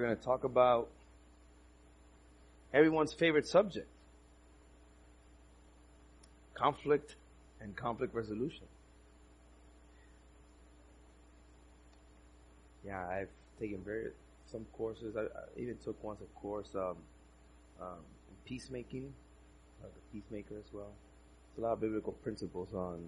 going to talk about everyone's favorite subject, conflict and conflict resolution. Yeah, I've taken some courses. I even took once a course in peacemaking, the peacemaker as well. There's a lot of biblical principles on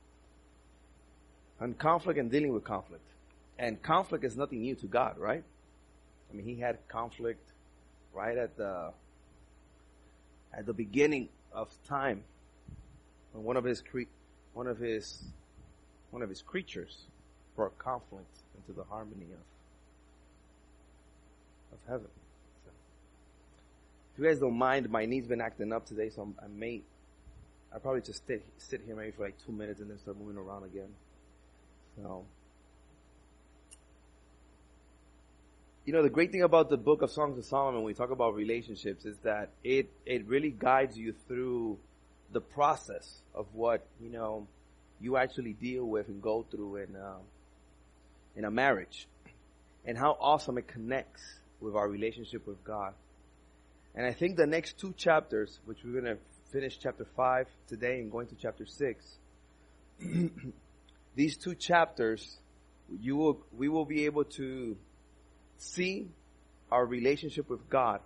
conflict and dealing with conflict. And conflict is nothing new to God, right? I mean, he had conflict right at the beginning of time, when one of his creatures brought conflict into the harmony of heaven. So, if you guys don't mind, my knee's been acting up today, so I'll probably just sit here maybe for like 2 minutes and then start moving around again. So, the great thing about the book of Songs of Solomon when we talk about relationships is that it really guides you through the process of what, you actually deal with and go through in a marriage, and how awesome it connects with our relationship with God. And I think the next 2 chapters, which we're going to finish chapter 5 today and going to chapter 6, these 2 chapters, we will be able to see our relationship with God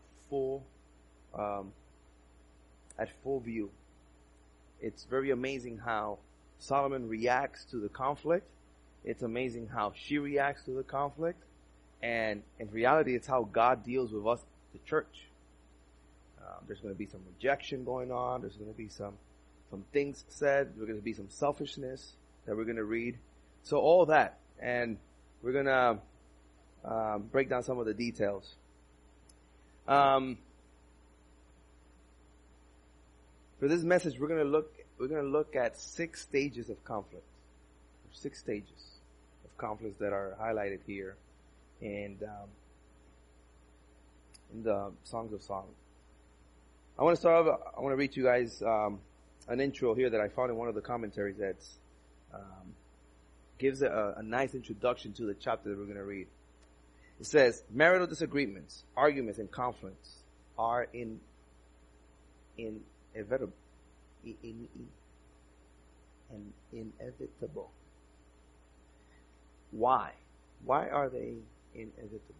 at full view. It's very amazing how Solomon reacts to the conflict. It's amazing how she reacts to the conflict. And in reality, it's how God deals with us, the church. There's going to be some rejection going on. There's going to be some things said. There's going to be some selfishness that we're going to read. So all that. And we're going to break down some of the details. For this message, we're going to look at 6 stages of conflict. 6 stages of conflicts that are highlighted here in the Songs of Solomon. I want to read to you guys an intro here that I found in one of the commentaries that gives a nice introduction to the chapter that we're going to read. It says, marital disagreements, arguments, and conflicts are inevitable. Inevitable. Why? Why are they inevitable?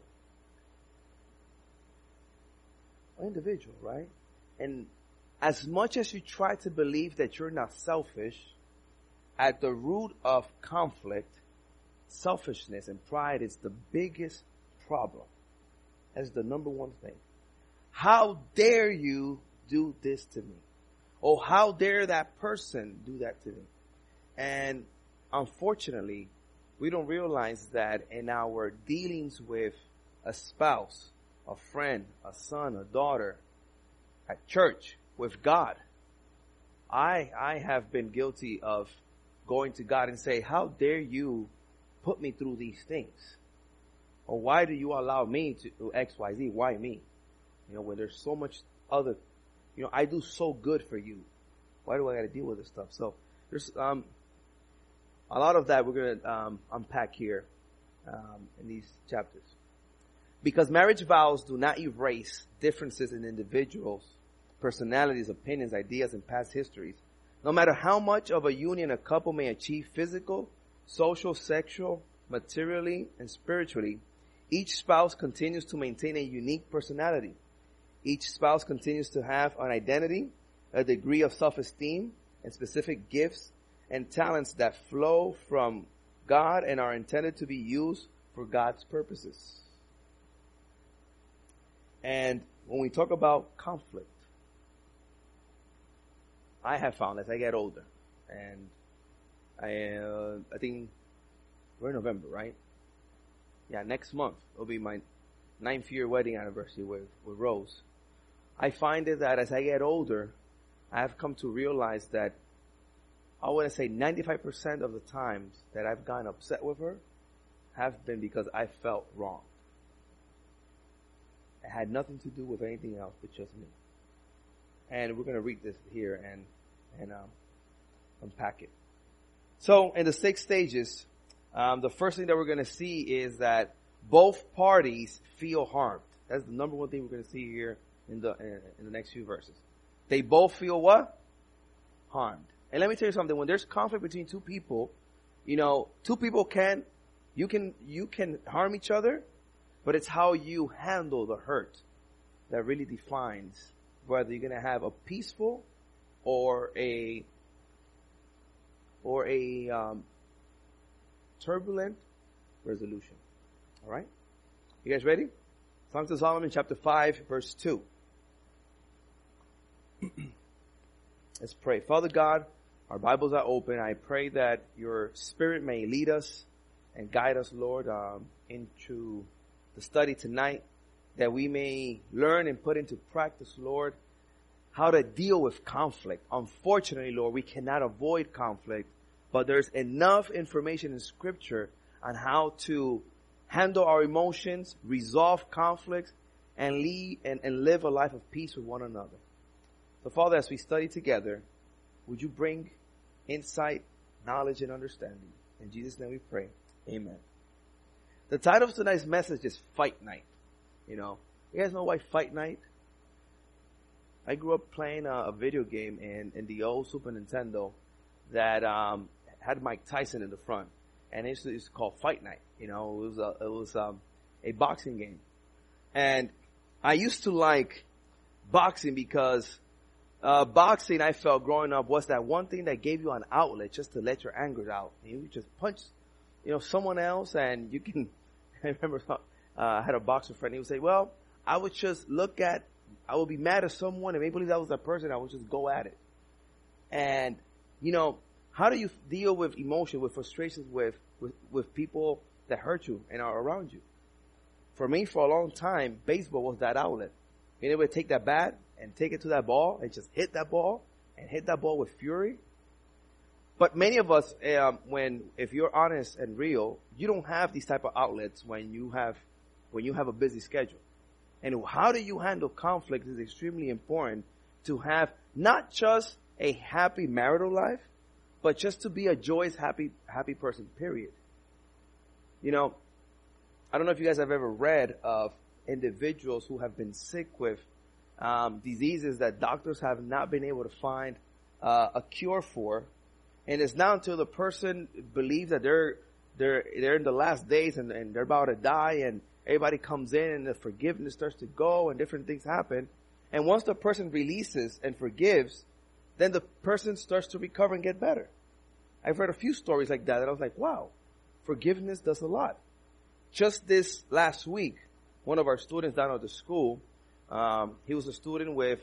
Individual, right? And as much as you try to believe that you're not selfish, at the root of conflict, selfishness and pride is the biggest problem. That's the number one thing. How dare you do this to me? Oh, how dare that person do that to me? And unfortunately, we don't realize that in our dealings with a spouse, a friend, a son, a daughter, at church, with God, I have been guilty of going to God and say, how dare you put me through these things? Or why do you allow me to do X, Y, Z? Why me? When there's so much other, I do so good for you. Why do I got to deal with this stuff? So there's a lot of that we're going to unpack here in these chapters. Because marriage vows do not erase differences in individuals, personalities, opinions, ideas, and past histories. No matter how much of a union a couple may achieve physical, social, sexual, materially, and spiritually, each spouse continues to maintain a unique personality. Each spouse continues to have an identity, a degree of self-esteem, and specific gifts and talents that flow from God and are intended to be used for God's purposes. And when we talk about conflict, I have found as I get older, and I think we're in November, right? Yeah, next month will be my 9th year wedding anniversary with Rose. I find it that as I get older, I have come to realize that I want to say 95% of the times that I've gotten upset with her have been because I felt wrong. It had nothing to do with anything else but just me. And we're going to read this here and unpack it. So in the 6 stages, the first thing that we're going to see is that both parties feel harmed. That's the number one thing we're going to see here in the next few verses. They both feel what? Harmed. And let me tell you something. When there's conflict between two people, two people you can harm each other, but it's how you handle the hurt that really defines whether you're going to have a peaceful or a turbulent resolution. All right? You guys ready? Songs of Solomon chapter 5 verse 2. Let's pray. Father God, our Bibles are open. I pray that your Spirit may lead us and guide us, Lord, into the study tonight, that we may learn and put into practice, Lord, how to deal with conflict. Unfortunately, Lord, we cannot avoid conflict, but there's enough information in Scripture on how to handle our emotions, resolve conflicts, and live a life of peace with one another. So, Father, as we study together, would you bring insight, knowledge, and understanding? In Jesus' name we pray. Amen. The title of tonight's message is Fight Night. You guys know why Fight Night? I grew up playing a video game in the old Super Nintendo that had Mike Tyson in the front, and it was called Fight Night. It was a boxing game, and I used to like boxing because boxing, I felt growing up, was that one thing that gave you an outlet just to let your anger out. You just punch, someone else, and you can. I remember I had a boxer friend. He would say, "Well, I would just I would be mad at someone, and maybe that was that person. I would just go at it." And how do you deal with emotion, with frustrations, with people that hurt you and are around you? For me, for a long time, baseball was that outlet. Being able to take that bat and take it to that ball and just hit that ball with fury. But many of us, if you're honest and real, you don't have these type of outlets when you have a busy schedule. And how do you handle conflict is extremely important, to have not just a happy marital life, but just to be a joyous, happy person, period. I don't know if you guys have ever read of individuals who have been sick with diseases that doctors have not been able to find a cure for. And it's not until the person believes that they're in the last days and they're about to die, and everybody comes in and the forgiveness starts to go and different things happen. And once the person releases and forgives, then the person starts to recover and get better. I've read a few stories like that, and I was like, wow, forgiveness does a lot. Just this last week, one of our students down at the school, he was a student with,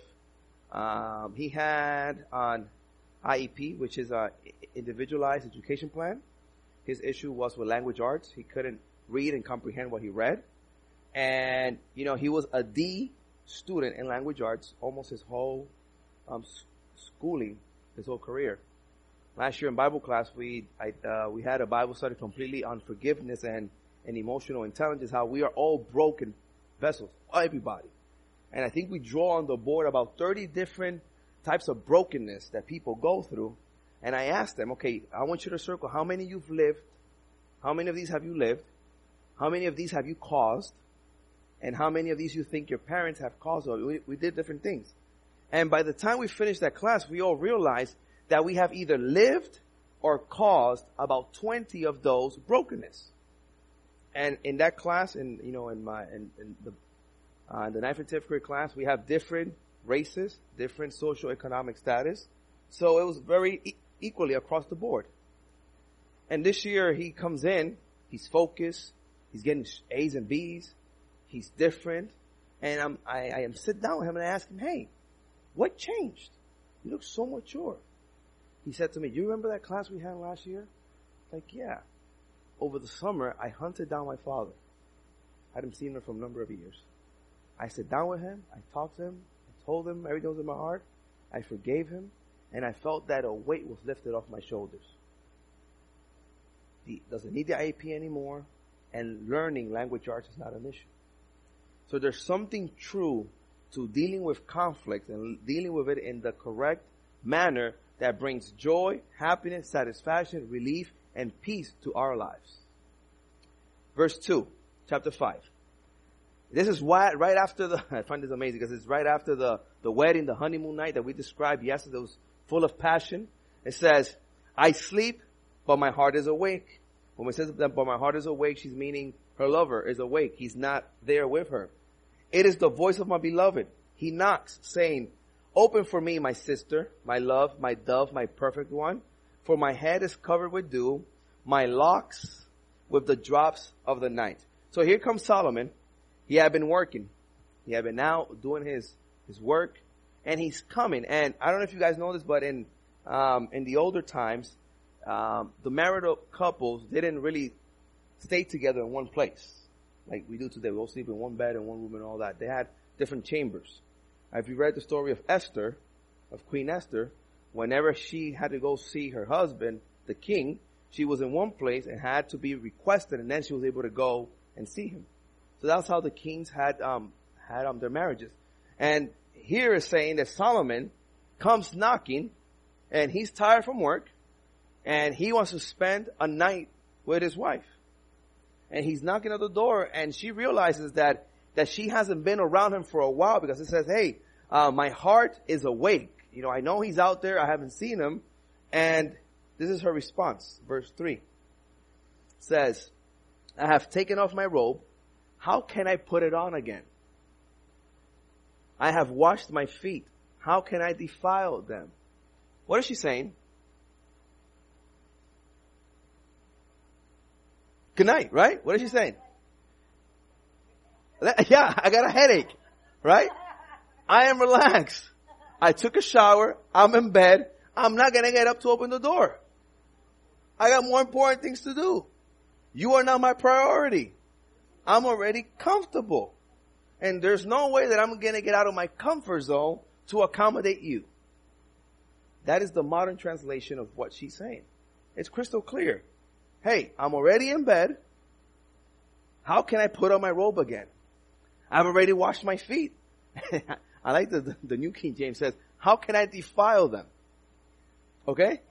he had an IEP, which is an individualized education plan. His issue was with language arts. He couldn't read and comprehend what he read. And, he was a D student in language arts almost his whole schooling, his whole career. Last year in Bible class, we had a Bible study completely on forgiveness and emotional intelligence, how we are all broken vessels, everybody. And I think we draw on the board about 30 different types of brokenness that people go through. And I asked them, okay, I want you to circle how many you've lived, how many of these have you lived, how many of these have you caused, and how many of these you think your parents have caused. We did different things. And by the time we finished that class, we all realized that we have either lived or caused about 20 of those brokenness. And in that class, in the 9th and 10th grade class, we have different races, different socioeconomic status. So it was very equally across the board. And this year he comes in, he's focused, he's getting A's and B's, he's different. And I am sit down with him and I ask him, hey, what changed? You look so mature. He said to me, do you remember that class we had last year? Like, yeah. Over the summer, I hunted down my father. I hadn't seen him for a number of years. I sat down with him, I talked to him, I told him everything was in my heart, I forgave him, and I felt that a weight was lifted off my shoulders. He doesn't need the IEP anymore, and learning language arts is not an issue. So there's something true to dealing with conflict and dealing with it in the correct manner that brings joy, happiness, satisfaction, relief, and peace to our lives. Verse 2, chapter 5. This is why, right after the, I find this amazing because it's right after the wedding, the honeymoon night that we described yesterday. It was full of passion. It says, I sleep, but my heart is awake. When it says that, but my heart is awake, she's meaning her lover is awake. He's not there with her. It is the voice of my beloved. He knocks, saying, open for me, my sister, my love, my dove, my perfect one. For my head is covered with dew, my locks with the drops of the night. So here comes Solomon. He had been working. He had been now doing his work. And he's coming. And I don't know if you guys know this, but in the older times, the marital couples didn't really stay together in one place like we do today. We all sleep in one bed and one room and all that. They had different chambers. If you read the story of Esther, of Queen Esther, whenever she had to go see her husband, the king, she was in one place and had to be requested, and then she was able to go and see him. So that's how the kings had their marriages. And here is saying that Solomon comes knocking, and he's tired from work, and he wants to spend a night with his wife. And he's knocking at the door, and she realizes that she hasn't been around him for a while, because it says, hey, my heart is awake. You know, I know he's out there. I haven't seen him. And this is her response. Verse 3 says, I have taken off my robe. How can I put it on again? I have washed my feet. How can I defile them? What is she saying? Good night, right? What is she saying? Yeah, I got a headache, right? I am relaxed. I took a shower. I'm in bed. I'm not going to get up to open the door. I got more important things to do. You are not my priority. I'm already comfortable. And there's no way that I'm going to get out of my comfort zone to accommodate you. That is the modern translation of what she's saying. It's crystal clear. Hey, I'm already in bed. How can I put on my robe again? I've already washed my feet. I like the New King James says, how can I defile them? Okay?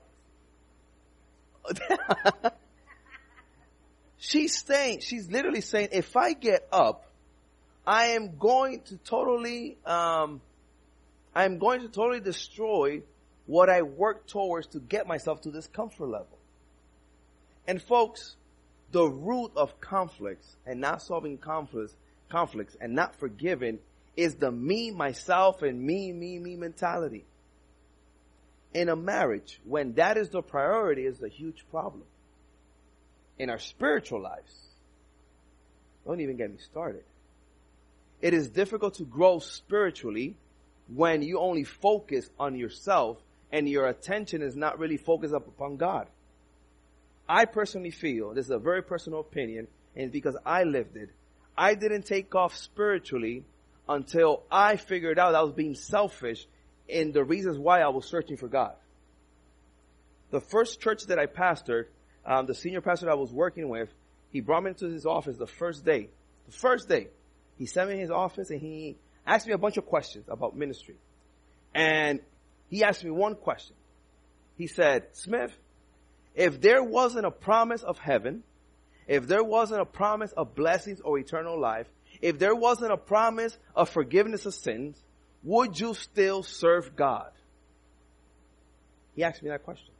She's literally saying, if I get up, I am going to totally destroy what I work towards to get myself to this comfort level. And folks, the root of conflicts and not solving conflicts and not forgiving is the me, myself, and me mentality. In a marriage, when that is the priority, is a huge problem. In our spiritual lives, don't even get me started. It is difficult to grow spiritually when you only focus on yourself and your attention is not really focused up upon God. I personally feel, this is a very personal opinion, and because I lived it, I didn't take off spiritually until I figured out I was being selfish in the reasons why I was searching for God. The first church that I pastored, the senior pastor I was working with, he brought me into his office the first day. The first day, he sent me in his office and he asked me a bunch of questions about ministry. And he asked me one question. He said, Smith, if there wasn't a promise of heaven, if there wasn't a promise of blessings or eternal life, if there wasn't a promise of forgiveness of sins, would you still serve God? He asked me that question.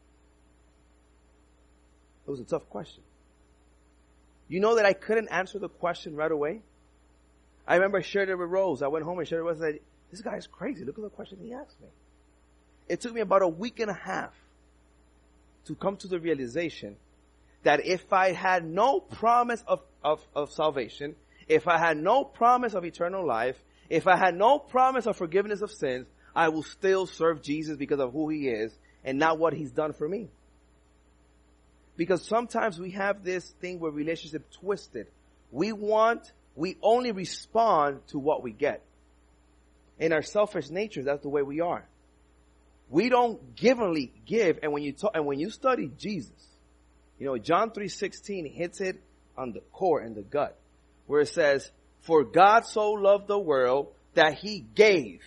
It was a tough question. You know that I couldn't answer the question right away? I remember I shared it with Rose. I went home and shared it with Rose and said, this guy's crazy. Look at the question he asked me. It took me about a week and a half to come to the realization that if I had no promise of salvation, if I had no promise of eternal life, if I had no promise of forgiveness of sins, I will still serve Jesus because of who he is and not what he's done for me. Because sometimes we have this thing where relationship twisted. We only respond to what we get. In our selfish nature, that's the way we are. We don't givenly give, and when you study Jesus, you know, John 3:16 hits it on the core and the gut, where it says, for God so loved the world that he gave.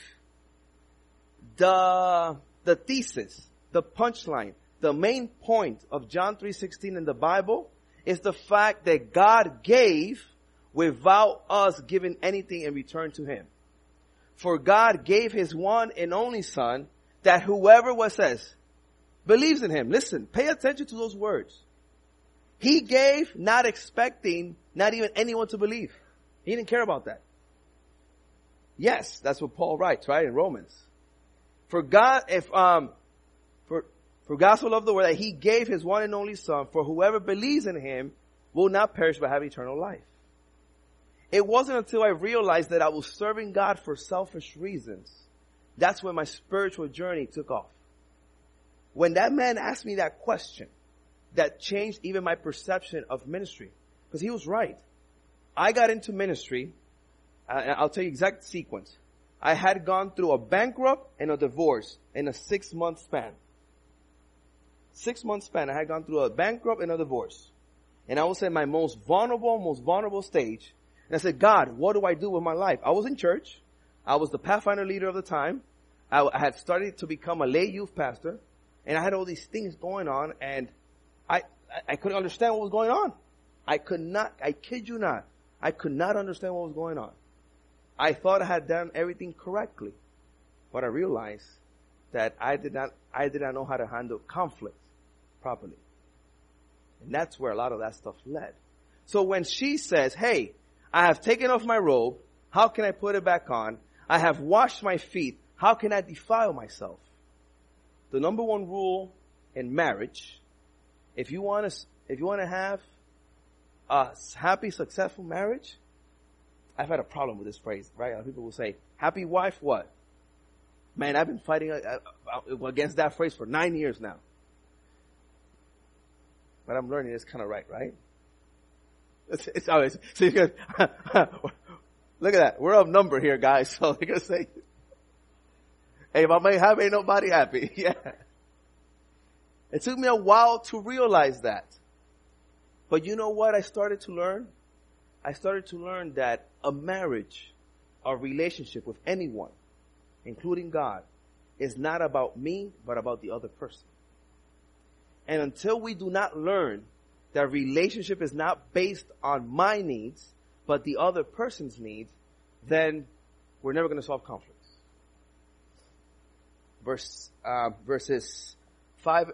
The thesis, the punchline, the main point of John 3:16 in the Bible is the fact that God gave without us giving anything in return to Him. For God gave His one and only Son, that whoever what says, believes in Him. Listen, pay attention to those words. He gave not expecting not even anyone to believe. He didn't care about that. Yes, that's what Paul writes, right, in Romans. For God so loved the world that He gave His one and only Son, for whoever believes in Him will not perish but have eternal life. It wasn't until I realized that I was serving God for selfish reasons. That's when my spiritual journey took off. When that man asked me that question, that changed even my perception of ministry. Because he was right. I got into ministry, I'll tell you exact sequence. I had gone through a bankrupt and a divorce in a 6-month span. 6-month span, I had gone through a bankrupt and a divorce. And I was in my most vulnerable stage. And I said, God, what do I do with my life? I was in church. I was the Pathfinder leader of the time. I had started to become a lay youth pastor. And I had all these things going on. And I couldn't understand what was going on. I kid you not. I could not understand what was going on. I thought I had done everything correctly. But I realized that I did not know how to handle conflict properly. And that's where a lot of that stuff led. So when she says, hey, I have taken off my robe, how can I put it back on? I have washed my feet, how can I defile myself? The number one rule in marriage, if you want to have a happy, successful marriage, I've had a problem with this phrase, right? People will say, happy wife, what? Man, I've been fighting against that phrase for 9 years now. But I'm learning it's kind of right? It's always, so you can, look at that. We're of number here, guys. So you're going to say, hey, if I'm happy, ain't nobody happy. Yeah. It took me a while to realize that. But you know what I started to learn? I started to learn that a marriage, a relationship with anyone, including God, is not about me, but about the other person. And until we do not learn that relationship is not based on my needs, but the other person's needs, then we're never going to solve conflicts. Verses 4,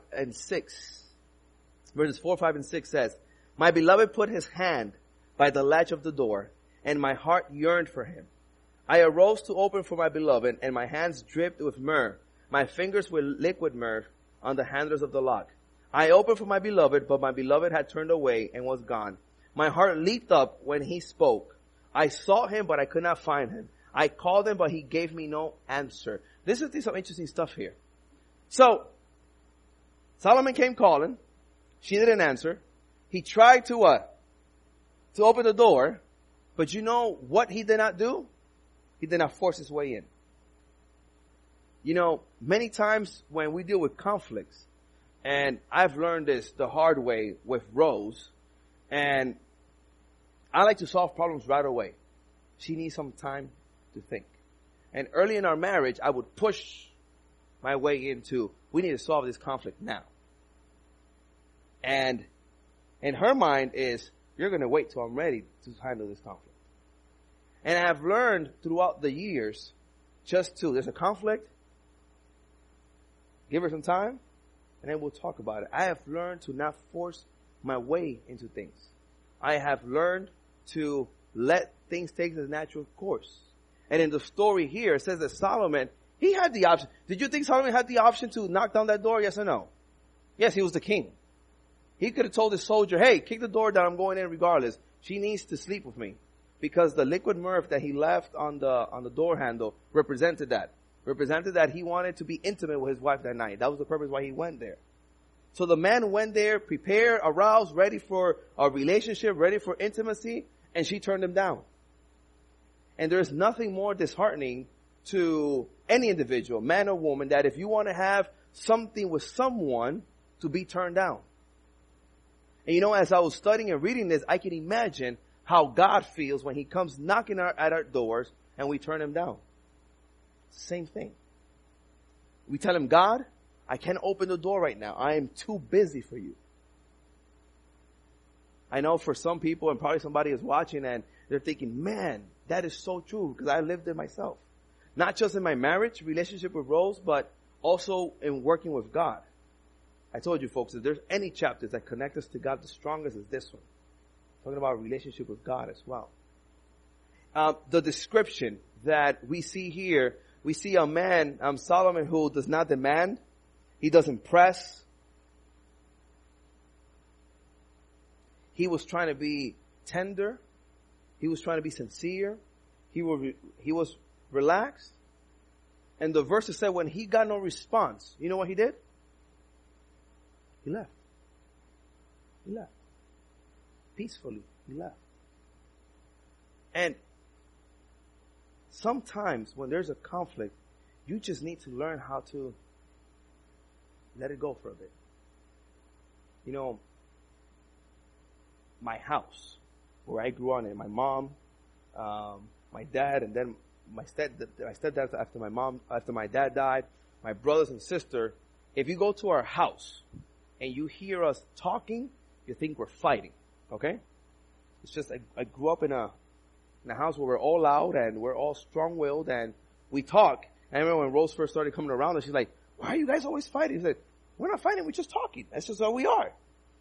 5, and 6 says, my beloved put his hand by the latch of the door, and my heart yearned for him. I arose to open for my beloved, and my hands dripped with myrrh. My fingers were liquid myrrh on the handles of the lock. I opened for my beloved, but my beloved had turned away and was gone. My heart leaped up when he spoke. I sought him, but I could not find him. I called him, but he gave me no answer. This is some interesting stuff here. So, Solomon came calling. She didn't answer. He tried to what? To open the door. But you know what he did not do? He did not force his way in. You know, many times when we deal with conflicts, and I've learned this the hard way with Rose, and I like to solve problems right away. She needs some time to think. And early in our marriage, I would push my way into, we need to solve this conflict now. And in her mind is, you're going to wait till I'm ready to handle this conflict. And I have learned throughout the years, there's a conflict, give her some time, and then we'll talk about it. I have learned to not force my way into things. I have learned to let things take their natural course. And in the story here, it says that Solomon, he had the option. Did you think Solomon had the option to knock down that door? Yes or no? Yes, he was the king. He could have told his soldier, hey, kick the door down, I'm going in regardless. She needs to sleep with me. Because the liquid myrrh that he left on the door handle represented that. Represented that he wanted to be intimate with his wife that night. That was the purpose why he went there. So the man went there, prepared, aroused, ready for a relationship, ready for intimacy, and she turned him down. And there's nothing more disheartening to any individual, man or woman, that if you want to have something with someone, to be turned down. And you know, as I was studying and reading this, I can imagine how God feels when he comes knocking at our doors and we turn him down. Same thing. We tell him, God, I can't open the door right now. I am too busy for you. I know for some people, and probably somebody is watching and they're thinking, man, that is so true, because I lived it myself. Not just in my marriage, relationship with Rose, but also in working with God. I told you folks, if there's any chapters that connect us to God, the strongest is this one. Talking about relationship with God as well. The description that we see here, we see a man, Solomon, who does not demand. He doesn't press. He was trying to be tender. He was trying to be sincere. He was relaxed. And the verse said when he got no response, you know what he did? He left. He left. Peacefully, he left. And sometimes when there's a conflict, you just need to learn how to let it go for a bit. You know, my house, where I grew up in, my mom, my dad, and then my stepdad after my dad died, my brothers and sister. If you go to our house and you hear us talking, you think we're fighting. Okay? It's just, I grew up in a house where we're all loud and we're all strong-willed and we talk. I remember when Rose first started coming around and she's like, why are you guys always fighting? She said, we're not fighting, we're just talking. That's just how we are.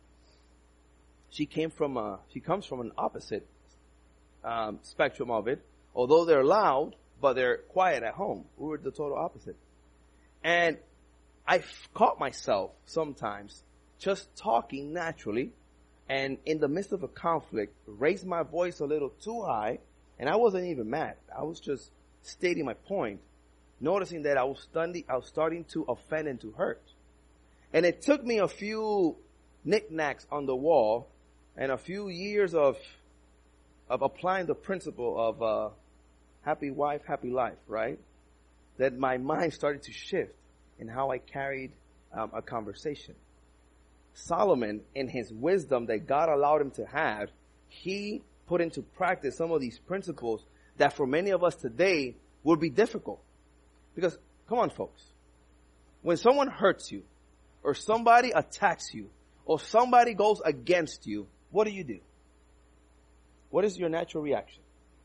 She comes from an opposite, spectrum of it. Although they're loud, but they're quiet at home. We were the total opposite. And I caught myself sometimes just talking naturally, and in the midst of a conflict, raised my voice a little too high, and I wasn't even mad. I was just stating my point, noticing that I was starting to offend and to hurt. And it took me a few knickknacks on the wall and a few years of applying the principle of happy wife, happy life, right? That my mind started to shift in how I carried a conversation. Solomon, in his wisdom that God allowed him to have, he put into practice some of these principles that for many of us today would be difficult. Because, come on folks, when someone hurts you, or somebody attacks you, or somebody goes against you, what do? What is your natural reaction?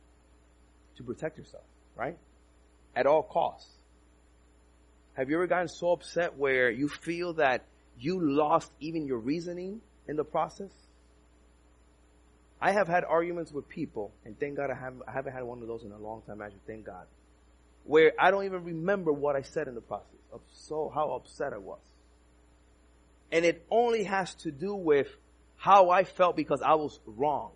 To protect yourself, right? At all costs. Have you ever gotten so upset where you feel that you lost even your reasoning in the process? I have had arguments with people, and thank God I haven't had one of those in a long time, actually, thank God, where I don't even remember what I said in the process of how upset I was. And it only has to do with how I felt because I was wronged.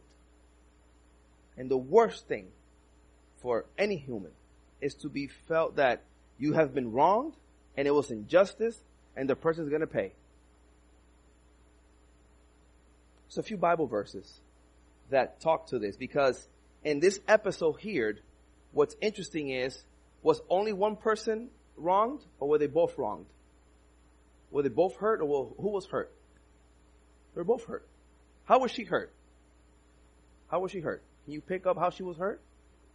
And the worst thing for any human is to be felt that you have been wronged and it was injustice and the person is going to pay. So a few Bible verses that talk to this, because in this episode here, what's interesting is, was only one person wronged or were they both wronged? Were they both hurt or who was hurt? They were both hurt. How was she hurt? How was she hurt? Can you pick up how she was hurt?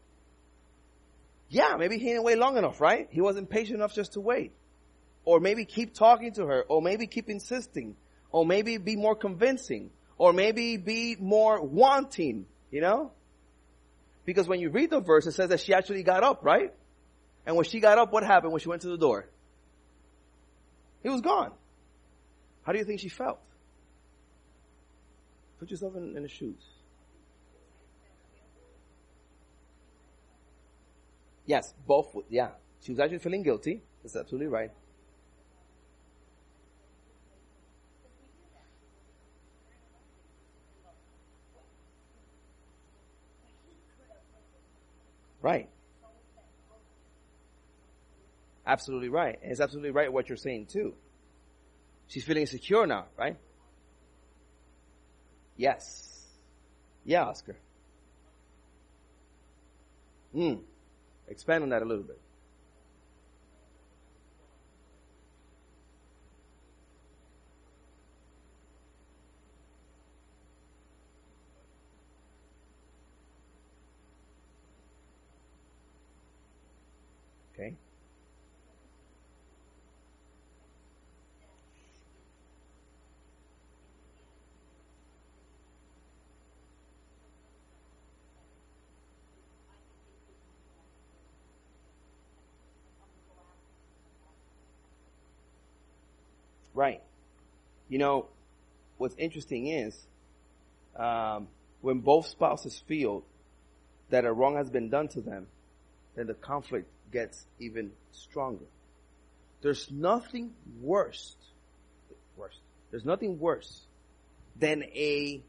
Yeah, maybe he didn't wait long enough, right? He wasn't patient enough just to wait. Or maybe keep talking to her, or maybe keep insisting, or maybe be more convincing, or maybe be more wanting, you know? Because when you read the verse, it says that she actually got up, right? And when she got up, what happened when she went to the door? He was gone. How do you think she felt? Put yourself in the shoes. Yes, both. Yeah. She was actually feeling guilty. That's absolutely right. Right. Absolutely right. And it's absolutely right what you're saying too. She's feeling insecure now, right? Yes. Yeah, Oscar. Expand on that a little bit. Okay. Right. You know, what's interesting is, when both spouses feel that a wrong has been done to them, then the conflict gets even stronger. There's nothing worse. There's nothing worse than a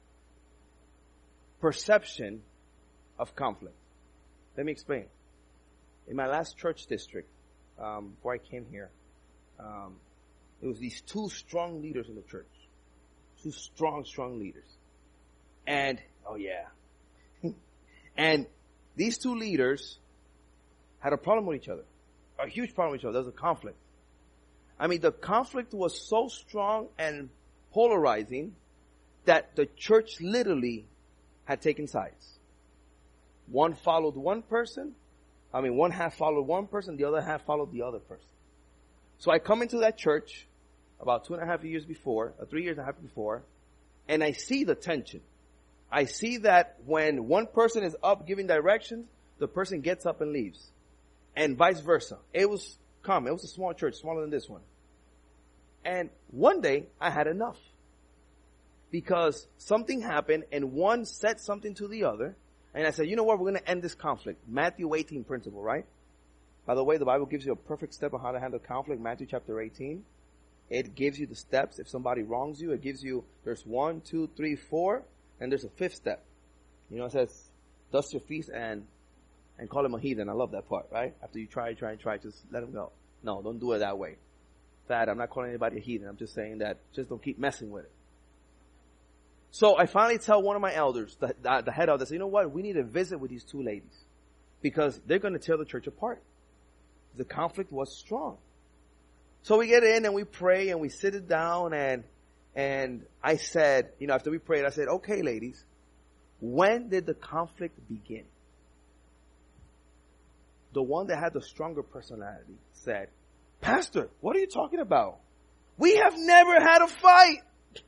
perception of conflict. Let me explain. In my last church district, before I came here, it was these two strong leaders in the church. Two strong leaders. And, oh yeah. And these two leaders had a problem with each other. A huge problem with each other. There was a conflict. I mean, the conflict was so strong and polarizing that the church literally had taken sides. One followed one person. One half followed one person, the other half followed the other person. So I come into that church about 2.5 years before, 3 years and a half before, and I see the tension. I see that when one person is up giving directions, the person gets up and leaves. And vice versa. It was common. It was a small church, smaller than this one. And one day, I had enough. Because something happened and one said something to the other. And I said, you know what, we're going to end this conflict. Matthew 18 principle, right? By the way, the Bible gives you a perfect step on how to handle conflict. Matthew chapter 18. It gives you the steps. If somebody wrongs you, it gives you, there's 1, 2, 3, 4, and there's a 5th step. You know, it says, dust your feet and call him a heathen. I love that part, right? After you try, just let him go. No, don't do it that way. Thad, I'm not calling anybody a heathen. I'm just saying that just don't keep messing with it. So I finally tell one of my elders, the head of this, you know what? We need to visit with these two ladies because they're going to tear the church apart. The conflict was strong. So we get in and we pray and we sit it down and I said, after we prayed, I said, okay, ladies, when did the conflict begin? The one that had the stronger personality said, Pastor, what are you talking about? We have never had a fight.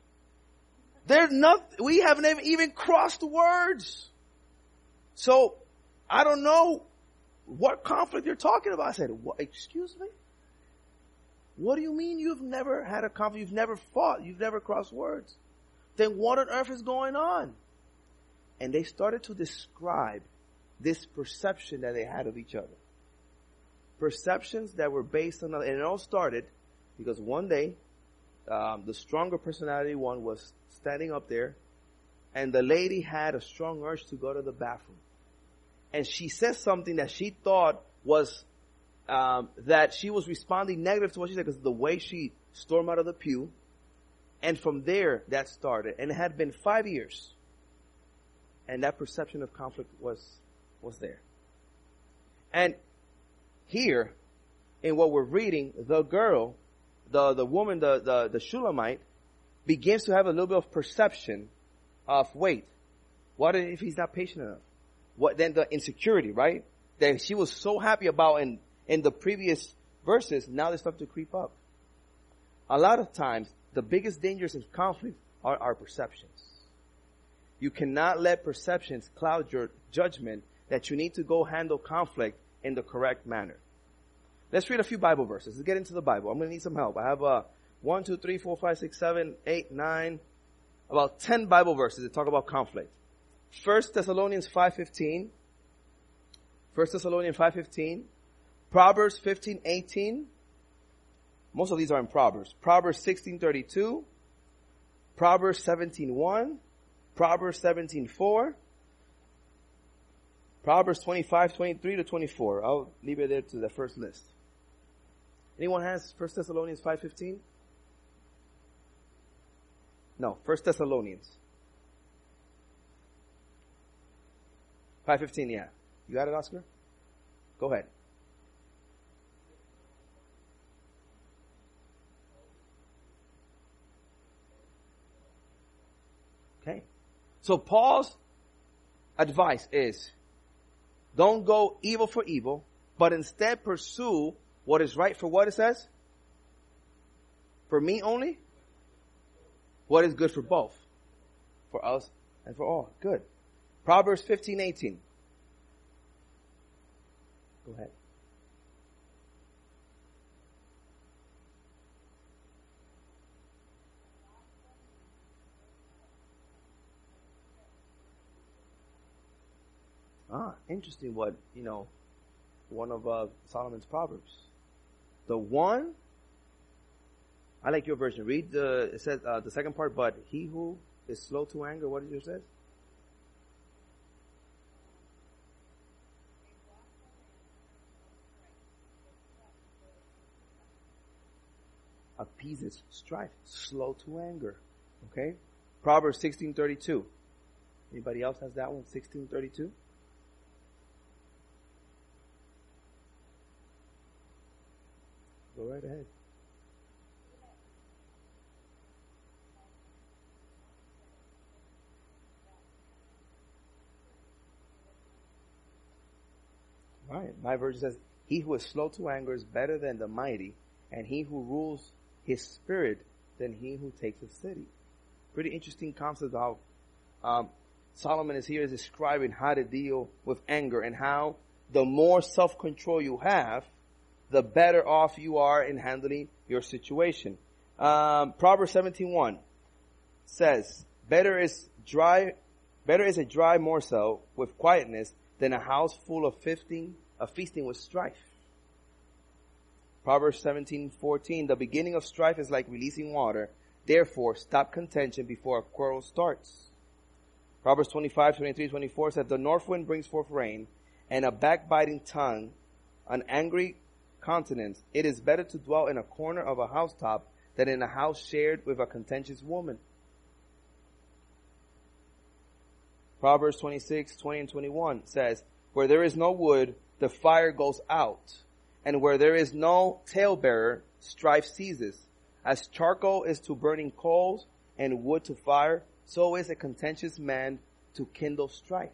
We have never even crossed words. So, I don't know what conflict you're talking about. I said, what, excuse me? What do you mean you've never had a conflict? You've never fought. You've never crossed words. Then what on earth is going on? And they started to describe this perception that they had of each other. Perceptions that were based on, and it all started because one day, the stronger personality one was standing up there, and the lady had a strong urge to go to the bathroom. And she said something that she thought was, that she was responding negative to what she said because the way she stormed out of the pew. And from there, that started. And it had been 5 years. And that perception of conflict was there. And here, in what we're reading, the girl, the woman, the Shulamite, begins to have a little bit of perception of, wait, what if he's not patient enough? What then the insecurity, right? That she was so happy about in the previous verses, now they start to creep up. A lot of times, the biggest dangers in conflict are our perceptions. You cannot let perceptions cloud your judgment that you need to go handle conflict in the correct manner. Let's read a few Bible verses. Let's get into the Bible. I'm going to need some help. I have 1, 2, 3, 4, 5, 6, 7, 8, 9, about 10 Bible verses that talk about conflict. 1 Thessalonians 5:15. 1 Thessalonians 5:15. Proverbs 15:18. Most of these are in Proverbs. Proverbs 16:32. Proverbs 17:1. Proverbs 17:4. Proverbs 25:23 to 24. I'll leave it there to the first list. Anyone has 1 Thessalonians 5:15? No, 1 Thessalonians 5:15, yeah. You got it, Oscar? Go ahead. Okay. So Paul's advice is, don't go evil for evil, but instead pursue what is right for what it says? For me only? What is good for both? For us and for all. Good. Proverbs 15:18. Go ahead. Interesting what, one of Solomon's Proverbs. The one, I like your version. Read it says, the second part, but he who is slow to anger, what did you say? Appeases strife, slow to anger. Okay? Proverbs 16:32. Anybody else has that one? 16:32. Go right ahead. All right. My version says, he who is slow to anger is better than the mighty, and he who rules his spirit than he who takes a city. Pretty interesting concept of how Solomon is here describing how to deal with anger and how the more self-control you have, the better off you are in handling your situation. Proverbs 17:1 says, better is a dry morsel with quietness than a house full of feasting with strife. Proverbs 17:14, the beginning of strife is like releasing water. Therefore, stop contention before a quarrel starts. Proverbs 25:23-24 says, the north wind brings forth rain, and a backbiting tongue, an angry countenance. It is better to dwell in a corner of a housetop than in a house shared with a contentious woman. Proverbs 26:20-21 says, where there is no wood, the fire goes out. And where there is no talebearer, strife ceases. As charcoal is to burning coals and wood to fire, so is a contentious man to kindle strife.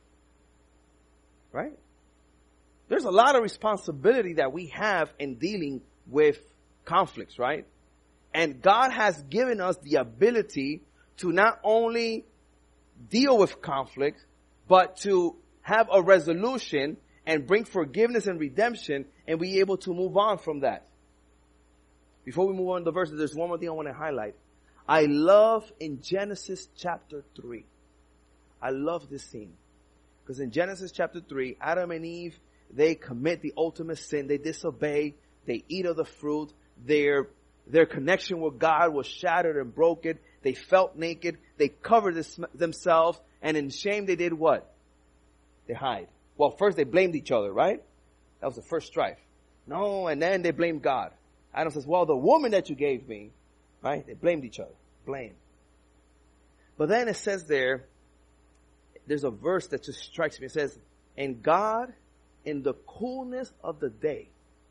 Right? There's a lot of responsibility that we have in dealing with conflicts, right? And God has given us the ability to not only deal with conflict, but to have a resolution and bring forgiveness and redemption and be able to move on from that. Before we move on to the verses, there's one more thing I want to highlight. I love in Genesis chapter 3. I love this scene. Because in Genesis chapter 3, Adam and Eve, they commit the ultimate sin. They disobey. They eat of the fruit. Their connection with God was shattered and broken. They felt naked. They covered themselves. And in shame, they did what? They hide. Well, first they blamed each other, right? That was the first strife. No, and then they blamed God. Adam says, well, the woman that you gave me, right? They blamed each other. Blame. But then it says there's a verse that just strikes me. It says, and God, in the coolness of the day,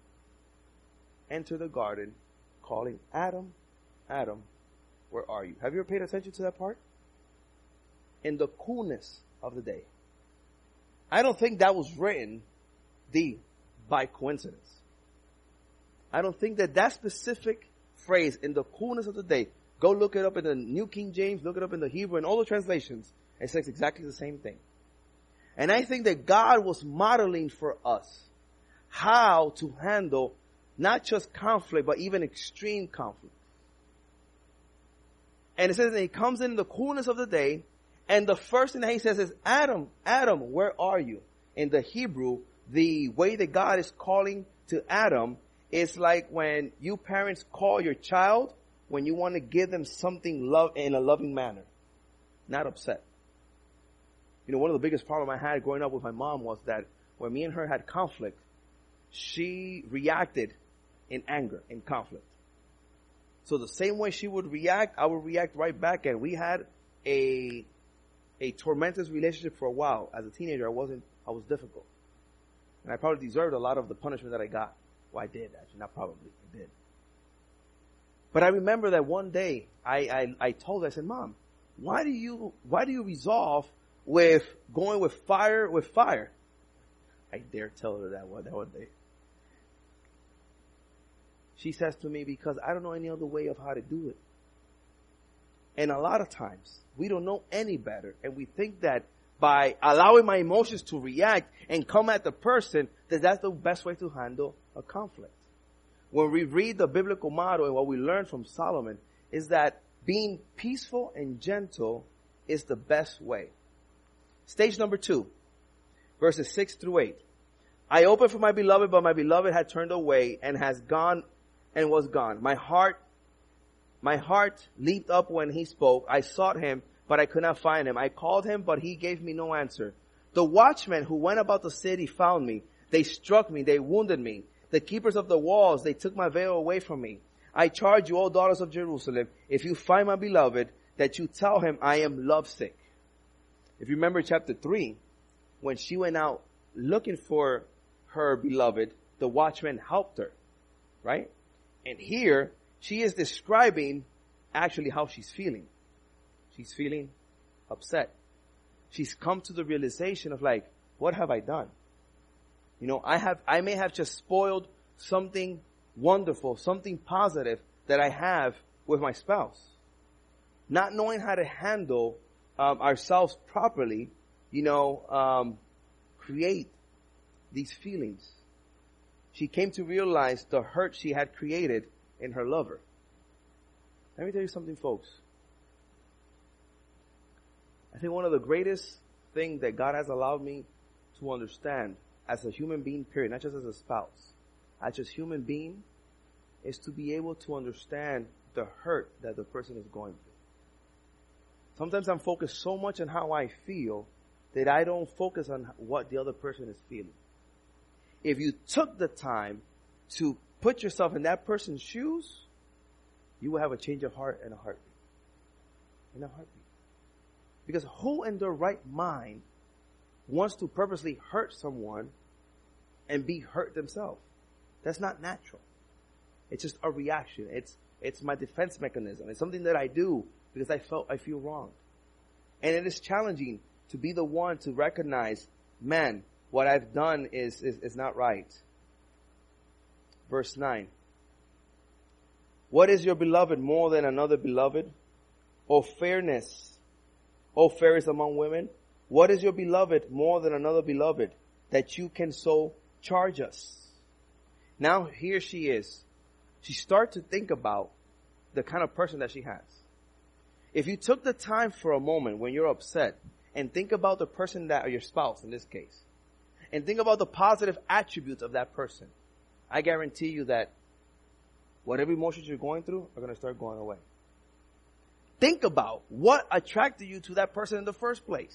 entered the garden, calling, Adam, Adam, where are you? Have you ever paid attention to that part? In the coolness of the day. I don't think that was written by coincidence. I don't think that specific phrase, in the coolness of the day, go look it up in the New King James, look it up in the Hebrew, and all the translations, it says exactly the same thing. And I think that God was modeling for us how to handle not just conflict, but even extreme conflict. And it says that he comes in the coolness of the day, and the first thing that he says is, Adam, Adam, where are you? In the Hebrew, the way that God is calling to Adam is like when you parents call your child when you want to give them something in a loving manner, not upset. One of the biggest problems I had growing up with my mom was that when me and her had conflict, she reacted in anger, in conflict. So the same way she would react, I would react right back, and we had a tormentous relationship for a while. As a teenager, I was difficult. And I probably deserved a lot of the punishment that I got. Well, I did, actually. Not probably. I did. But I remember that one day, I told her, I said, Mom, why do you resolve with going with fire? I dare tell her that one day. She says to me, because I don't know any other way of how to do it. And a lot of times, we don't know any better. And we think that by allowing my emotions to react and come at the person, that's the best way to handle a conflict. When we read the biblical model and what we learn from Solomon is that being peaceful and gentle is the best way. Stage number 2. Verses 6 through 8. I opened for my beloved, but my beloved had turned away and has gone and was gone. My heart leaped up when he spoke. I sought him, but I could not find him. I called him, but he gave me no answer. The watchmen who went about the city found me. They struck me. They wounded me. The keepers of the walls, they took my veil away from me. I charge you, O daughters of Jerusalem, if you find my beloved, that you tell him I am lovesick. If you remember chapter 3, when she went out looking for her beloved, the watchman helped her, right? And here, she is describing actually how she's feeling. She's feeling upset. She's come to the realization of like, what have I done? You know, I may have just spoiled something wonderful, something positive that I have with my spouse. Not knowing how to handle ourselves properly, create these feelings. She came to realize the hurt she had created in her lover. Let me tell you something, folks. I think one of the greatest things that God has allowed me to understand as a human being, period, not just as a spouse, as just human being, is to be able to understand the hurt that the person is going through. Sometimes I'm focused so much on how I feel that I don't focus on what the other person is feeling. If you took the time to put yourself in that person's shoes, you will have a change of heart and a heartbeat. In a heartbeat. Because who in their right mind wants to purposely hurt someone and be hurt themselves? That's not natural. It's just a reaction. It's my defense mechanism. It's something that I do because I feel wronged. And it is challenging to be the one to recognize, man, what I've done is not right. Verse 9. What is your beloved more than another beloved? O fairness, O fairest among women, what is your beloved more than another beloved, that you can so charge us? Now here she is. She starts to think about the kind of person that she has. If you took the time for a moment when you're upset and think about the person that, or your spouse in this case, and think about the positive attributes of that person, I guarantee you that whatever emotions you're going through are going to start going away. Think about what attracted you to that person in the first place.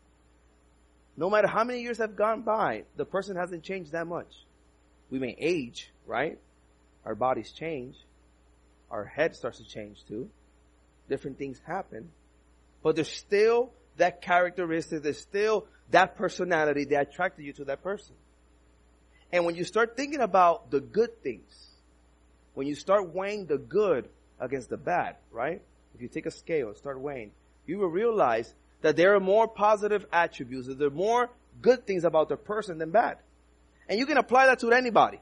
No matter how many years have gone by, the person hasn't changed that much. We may age, right? Our bodies change. Our head starts to change too. Different things happen. But there's still that characteristic, there's still that personality that attracted you to that person. And when you start thinking about the good things, when you start weighing the good against the bad, right? If you take a scale and start weighing, you will realize that there are more positive attributes, that there are more good things about the person than bad. And you can apply that to anybody.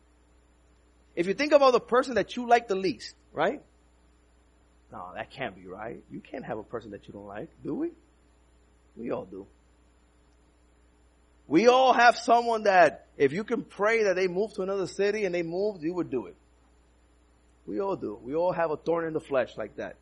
If you think about the person that you like the least, right? No, that can't be right. You can't have a person that you don't like, do we? We all do. We all have someone that if you can pray that they move to another city and they moved, you would do it. We all do. We all have a thorn in the flesh like that.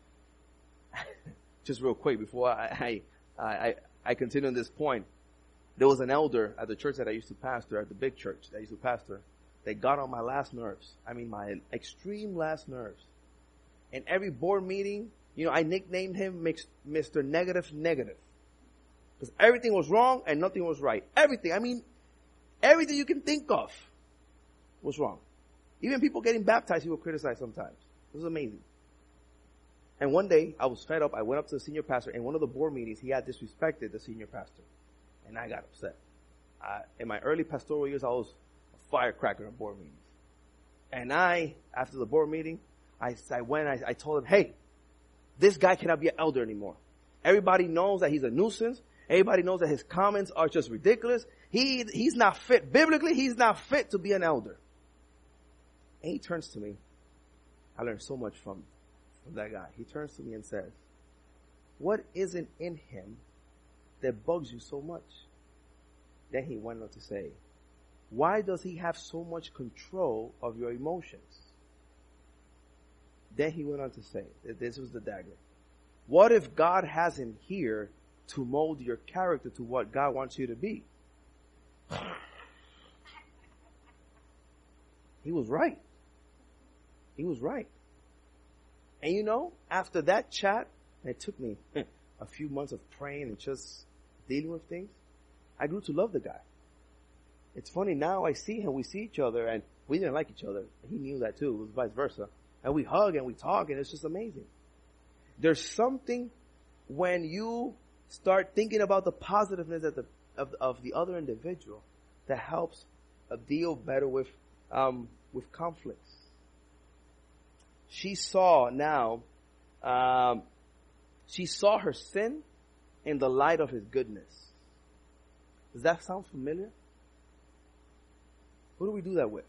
Just real quick before I continue on this point. There was an elder at the church that I used to pastor, at the big church that I used to pastor, that got on my last nerves. I mean, my extreme last nerves. And every board meeting, I nicknamed him Mr. Negative. Because everything was wrong and nothing was right. Everything you can think of was wrong. Even people getting baptized, he would criticize sometimes. It was amazing. And one day, I was fed up. I went up to the senior pastor. In one of the board meetings, he had disrespected the senior pastor. And I got upset. In my early pastoral years, I was a firecracker in board meetings. And after the board meeting, I told him, hey, this guy cannot be an elder anymore. Everybody knows that he's a nuisance. Everybody knows that his comments are just ridiculous. He's not fit. Biblically, he's not fit to be an elder. And he turns to me. I learned so much from that guy. He turns to me and says, what isn't in him that bugs you so much? Then he went on to say, why does he have so much control of your emotions? Then he went on to say, this was the dagger. What if God has him here to mold your character to what God wants you to be? He was right. He was right. And you know, after that chat, and it took me a few months of praying and just dealing with things, I grew to love the guy. It's funny, now I see him, we see each other, and we didn't like each other. He knew that too, it was vice versa. And we hug and we talk, and it's just amazing. There's something when you start thinking about the positiveness of the other individual that helps deal better with conflicts. She saw her sin in the light of his goodness. Does that sound familiar? Who do we do that with?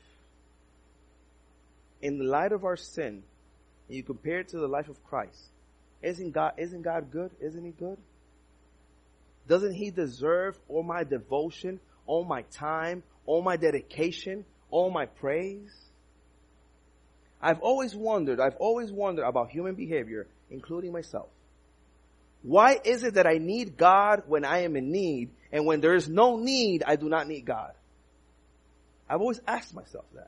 In the light of our sin, and you compare it to the life of Christ, isn't God good? Isn't he good? Doesn't he deserve all my devotion, all my time, all my dedication, all my praise? I've always wondered about human behavior, including myself. Why is it that I need God when I am in need, and when there is no need, I do not need God? I've always asked myself that.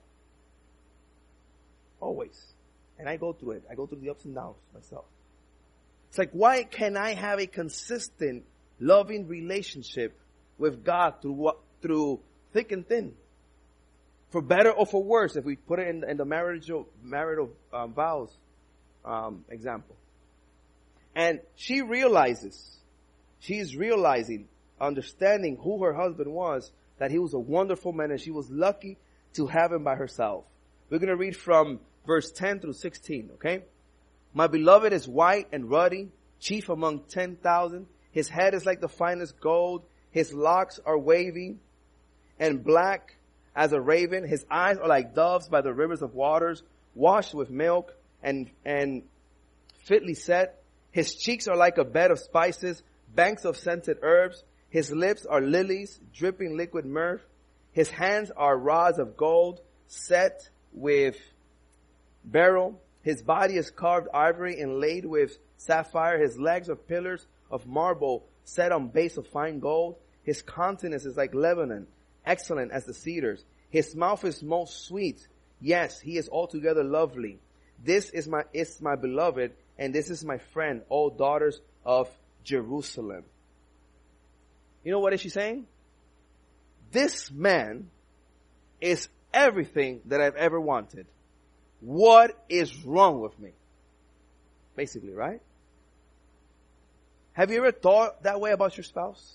Always. And I go through it. I go through the ups and downs myself. It's like, why can I have a consistent, loving relationship with God through thick and thin? For better or for worse, if we put it in the marital vows example. And she's realizing, understanding who her husband was, that he was a wonderful man and she was lucky to have him by herself. We're going to read from verse 10 through 16, okay? My beloved is white and ruddy, chief among 10,000. His head is like the finest gold. His locks are wavy and black as a raven. His eyes are like doves by the rivers of waters, washed with milk and fitly set. His cheeks are like a bed of spices, banks of scented herbs. His lips are lilies, dripping liquid myrrh. His hands are rods of gold, set with beryl. His body is carved ivory inlaid with sapphire. His legs are pillars of marble set on base of fine gold. His countenance is like Lebanon, excellent as the cedars. His mouth is most sweet. Yes, he is altogether lovely. This is my beloved, and this is my friend, O daughters of Jerusalem. You know what is she saying? This man is everything that I've ever wanted. What is wrong with me? Basically, right? Have you ever thought that way about your spouse?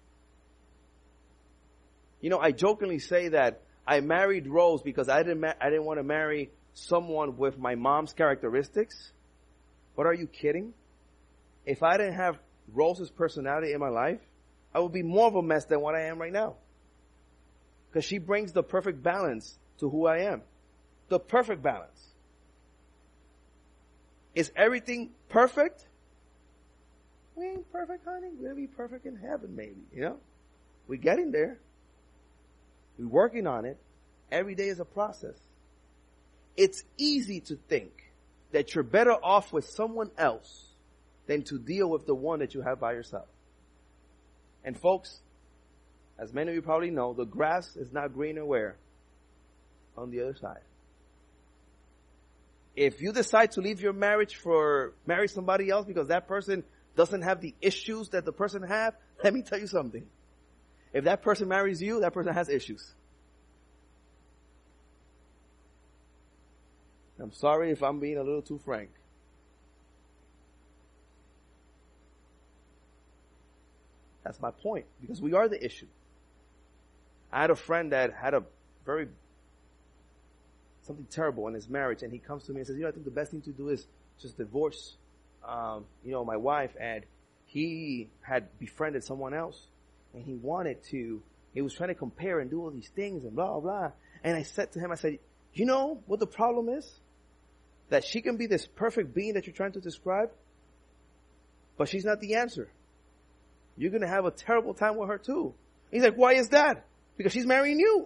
You know, I jokingly say that I married Rose because I didn't want to marry someone with my mom's characteristics. But are you kidding? If I didn't have Rose's personality in my life, I would be more of a mess than what I am right now. Because she brings the perfect balance to who I am. The perfect balance. Is everything perfect? We ain't perfect, honey. We're going to be perfect in heaven, maybe. You know? We're getting there. We're working on it. Every day is a process. It's easy to think that you're better off with someone else than to deal with the one that you have by yourself. And folks, as many of you probably know, the grass is not greener where? On the other side. If you decide to leave your marriage for marry somebody else because that person doesn't have the issues that the person have, let me tell you something. If that person marries you, that person has issues. I'm sorry if I'm being a little too frank. That's my point, because we are the issue. I had a friend that had something terrible in his marriage, and he comes to me and says, I think the best thing to do is just divorce, my wife. And he had befriended someone else, and he was trying to compare and do all these things and blah, blah. And I said to him, you know what the problem is? That she can be this perfect being that you're trying to describe, but she's not the answer. You're going to have a terrible time with her too. He's like, why is that? Because she's marrying you.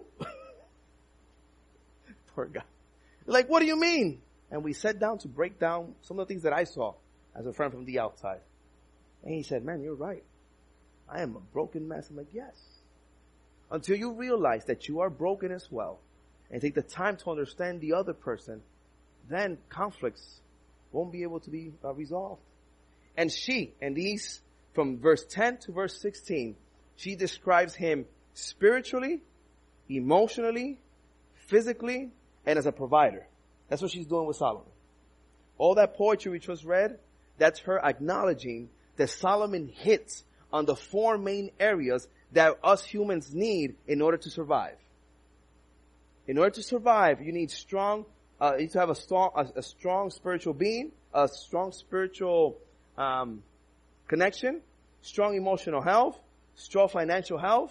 Poor guy. Like, what do you mean? And we sat down to break down some of the things that I saw as a friend from the outside. And he said, man, you're right. I am a broken mess. I'm like, yes. Until you realize that you are broken as well, and take the time to understand the other person, then conflicts won't be able to be resolved. And these, from verse 10 to verse 16, she describes him spiritually, emotionally, physically, and as a provider. That's what she's doing with Solomon. All that poetry we just read, that's her acknowledging that Solomon hits on the four main areas that us humans need in order to survive. In order to survive, you need you need to have a strong spiritual being, a strong spiritual connection, strong emotional health, strong financial health.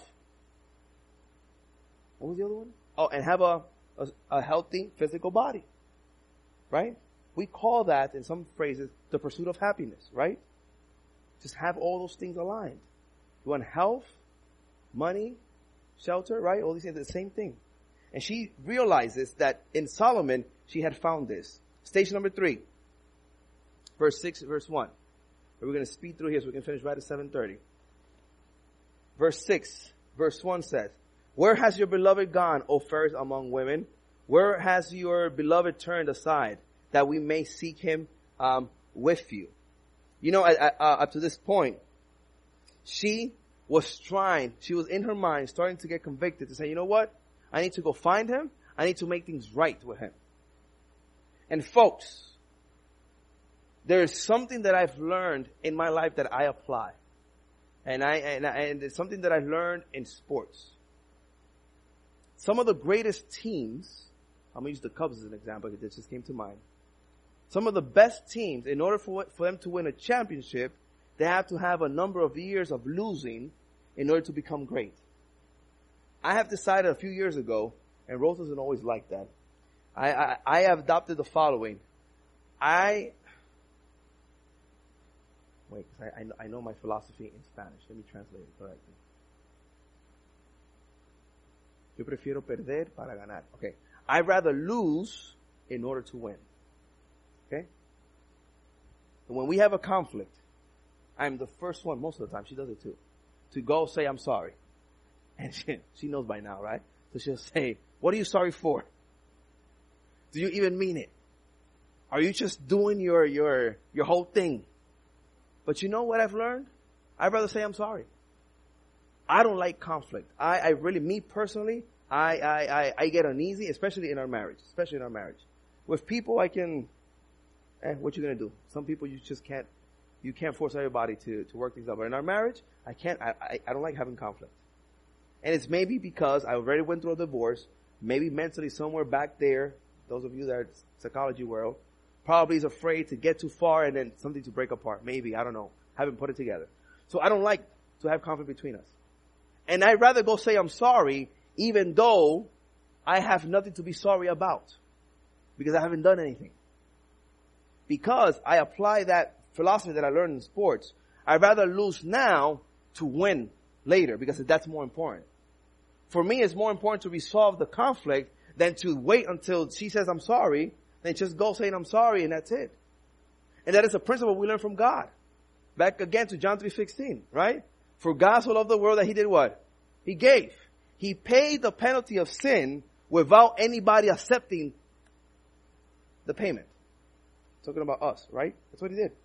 What was the other one? Oh, and have a healthy physical body. Right? We call that, in some phrases, the pursuit of happiness, right? Just have all those things aligned. You want health, money, shelter, right? All these things are the same thing. And she realizes that in Solomon, she had found this. Stage number 3. Verse 6, verse 1. We're going to speed through here so we can finish right at 7:30. Verse 6, verse 1 says, "Where has your beloved gone, O fairest among women? Where has your beloved turned aside, that we may seek him with you?" You know, up to this point, she was in her mind starting to get convicted to say, you know what? I need to go find him. I need to make things right with him. And folks, there is something that I've learned in my life that I apply. And it's something that I've learned in sports. Some of the greatest teams, I'm going to use the Cubs as an example because it just came to mind. Some of the best teams, in order for them to win a championship, they have to have a number of years of losing in order to become great. I have decided a few years ago, and Rose doesn't always like that, I have adopted the following. I know my philosophy in Spanish. Let me translate it correctly. Yo prefiero perder para ganar. Okay. I'd rather lose in order to win. Okay? And when we have a conflict, I'm the first one, most of the time, she does it too, to go say, I'm sorry. And she knows by now, right? So she'll say, what are you sorry for? Do you even mean it? Are you just doing your whole thing? But you know what I've learned? I'd rather say I'm sorry. I don't like conflict. I really, me personally, I get uneasy, especially in our marriage. With people, I can, what you gonna do? Some people you just can't, you can't force everybody to work things out. But in our marriage, I don't like having conflict. And it's maybe because I already went through a divorce, maybe mentally somewhere back there, those of you that are in psychology world, probably is afraid to get too far and then something to break apart. Maybe, I don't know. Haven't put it together. So I don't like to have conflict between us. And I'd rather go say I'm sorry, even though I have nothing to be sorry about. Because I haven't done anything. Because I apply that philosophy that I learned in sports, I'd rather lose now to win later, because that's more important. For me, it's more important to resolve the conflict than to wait until she says I'm sorry, then just go saying I'm sorry and that's it. And that is a principle we learn from God. Back again to John 3:16, right? For God so loved the world that he did what? He gave. He paid the penalty of sin without anybody accepting the payment. Talking about us, right? That's what he did.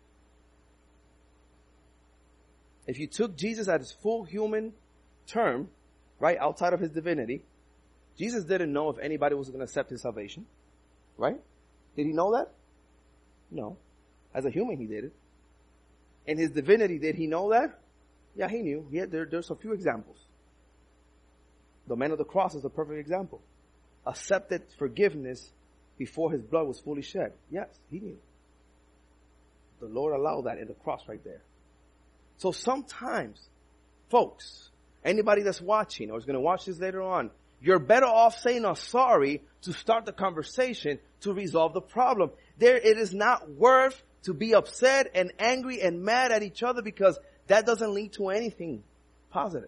If you took Jesus at his full human term, right, outside of his divinity, Jesus didn't know if anybody was going to accept his salvation, right? Did he know that? No. As a human, he did it. In his divinity, did he know that? Yeah, he knew. There's a few examples. The man of the cross is a perfect example. Accepted forgiveness before his blood was fully shed. Yes, he knew. The Lord allowed that in the cross right there. So sometimes, folks, anybody that's watching or is going to watch this later on, you're better off saying I'm sorry to start the conversation to resolve the problem. It is not worth to be upset and angry and mad at each other, because that doesn't lead to anything positive.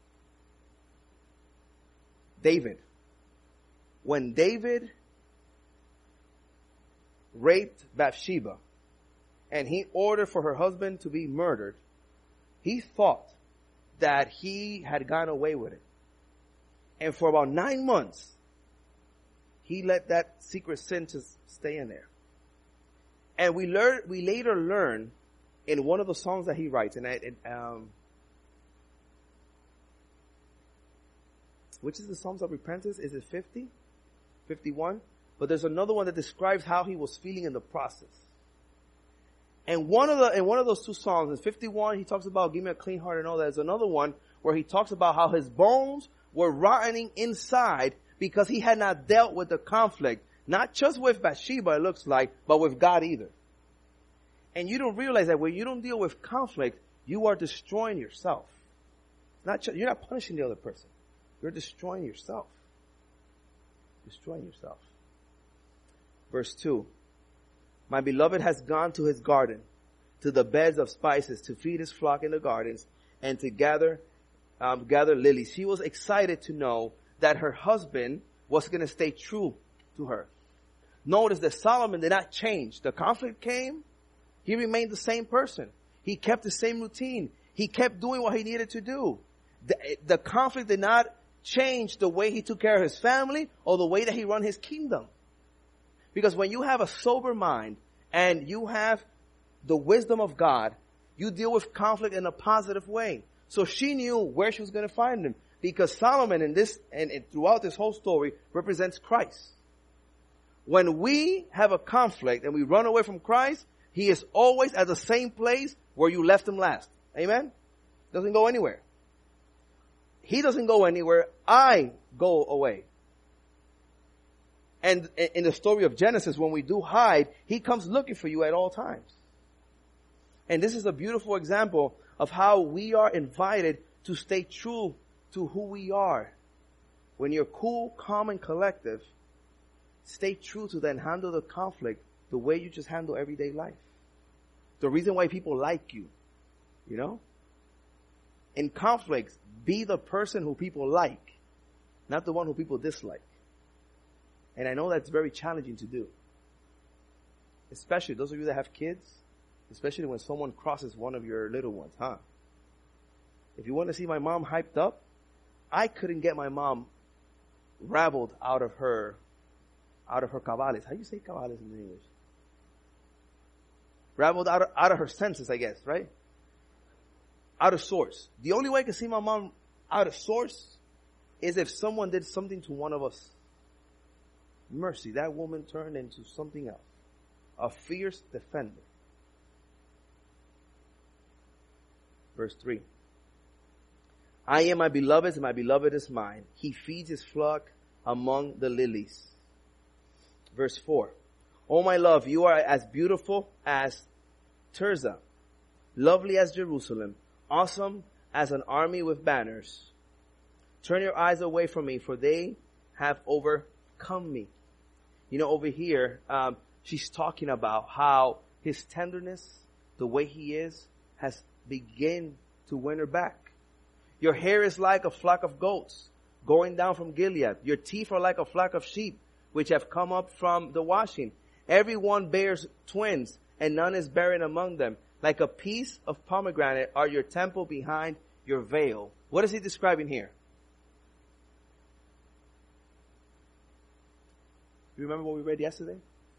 David. When David raped Bathsheba and he ordered for her husband to be murdered, he thought that he had gone away with it. And for about 9 months, he let that secret sin just stay in there. And we later learn in one of the songs that he writes, which is the Psalms of Repentance? Is it 50? 51? But there's another one that describes how he was feeling in the process. And in one of those two songs, in 51, he talks about give me a clean heart and all that. There's another one where he talks about how his bones were rotting inside because he had not dealt with the conflict, not just with Bathsheba, it looks like, but with God either. And you don't realize that when you don't deal with conflict, you are destroying yourself. You're not punishing the other person. You're destroying yourself. Destroying yourself. Verse 2. My beloved has gone to his garden, to the beds of spices, to feed his flock in the gardens, and to gather lilies. She was excited to know that her husband was going to stay true to her. Notice that Solomon did not change. The conflict came. He remained the same person. He kept the same routine. He kept doing what he needed to do. The conflict did not change the way he took care of his family or the way that he run his kingdom. Because when you have a sober mind and you have the wisdom of God, you deal with conflict in a positive way. So she knew where she was going to find him. Because Solomon in this and throughout this whole story represents Christ. When we have a conflict and we run away from Christ, he is always at the same place where you left him last. Amen? Doesn't go anywhere. He doesn't go anywhere. I go away. And in the story of Genesis, when we do hide, he comes looking for you at all times. And this is a beautiful example of how we are invited to stay true to who we are. When you're cool, calm, and collective, stay true to that and handle the conflict the way you just handle everyday life. The reason why people like you, you know? In conflicts, be the person who people like, not the one who people dislike. And I know that's very challenging to do. Especially those of you that have kids, especially when someone crosses one of your little ones, huh? If you want to see my mom hyped up, I couldn't get my mom rabbled out of her cabales. How do you say cabales in English? Rabbled out of her senses, I guess, right? Out of sorts. The only way I can see my mom out of sorts is if someone did something to one of us. Mercy, that woman turned into something else. A fierce defender. Verse 3. I am my beloved's and my beloved is mine. He feeds his flock among the lilies. Verse 4. Oh my love, you are as beautiful as Tirzah, lovely as Jerusalem, awesome as an army with banners. Turn your eyes away from me, for they have overcome me. You know, over here, she's talking about how his tenderness, the way he is, has begun to win her back. Your hair is like a flock of goats going down from Gilead. Your teeth are like a flock of sheep, which have come up from the washing. Everyone bears twins, and none is barren among them. Like a piece of pomegranate are your temple behind your veil. What is he describing here? You remember what we read yesterday?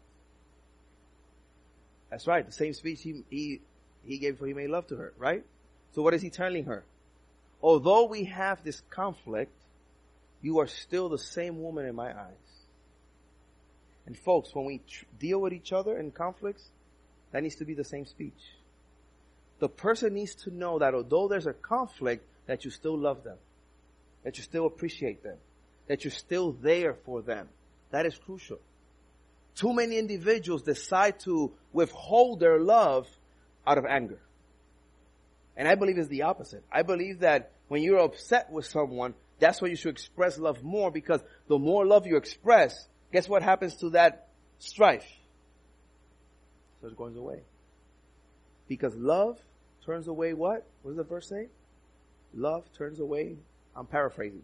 That's right. The same speech he gave before he made love to her, right? So what is he telling her? Although we have this conflict, you are still the same woman in my eyes. And folks, when we deal with each other in conflicts, that needs to be the same speech. The person needs to know that although there's a conflict, that you still love them, that you still appreciate them, that you're still there for them. That is crucial. Too many individuals decide to withhold their love out of anger. And I believe it's the opposite. I believe that when you're upset with someone, that's when you should express love more, because the more love you express, guess what happens to that strife? So it goes away. Because love turns away what? What does the verse say? Love turns away. I'm paraphrasing.